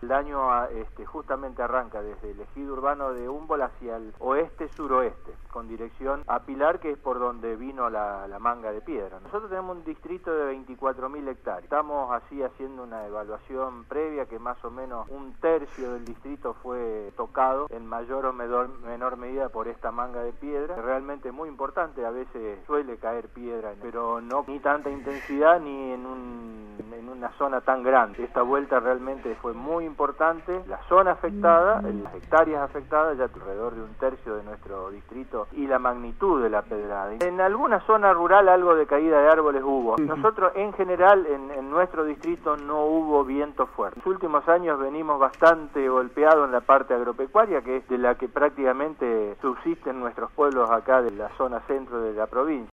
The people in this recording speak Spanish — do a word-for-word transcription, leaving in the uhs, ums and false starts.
El daño a, este, justamente arranca desde el ejido urbano de Humboldt hacia el oeste-suroeste, con dirección a Pilar, que es por donde vino la, la manga de piedra. Nosotros tenemos un distrito de veinticuatro mil hectáreas. Estamos así haciendo una evaluación previa que más o menos un tercio del distrito fue tocado en mayor o menor, menor medida por esta manga de piedra. Realmente muy importante, a veces suele caer piedra, pero no ni tanta intensidad ni en un en una zona tan grande. Esta vuelta realmente fue muy importante. La zona afectada, las hectáreas afectadas, ya alrededor de un tercio de nuestro distrito, y la magnitud de la pedrada. En alguna zona rural algo de caída de árboles hubo. Nosotros en general en, en nuestro distrito no hubo viento fuerte. En los últimos años venimos bastante golpeados en la parte agropecuaria, que es de la que prácticamente subsisten nuestros pueblos acá de la zona centro de la provincia.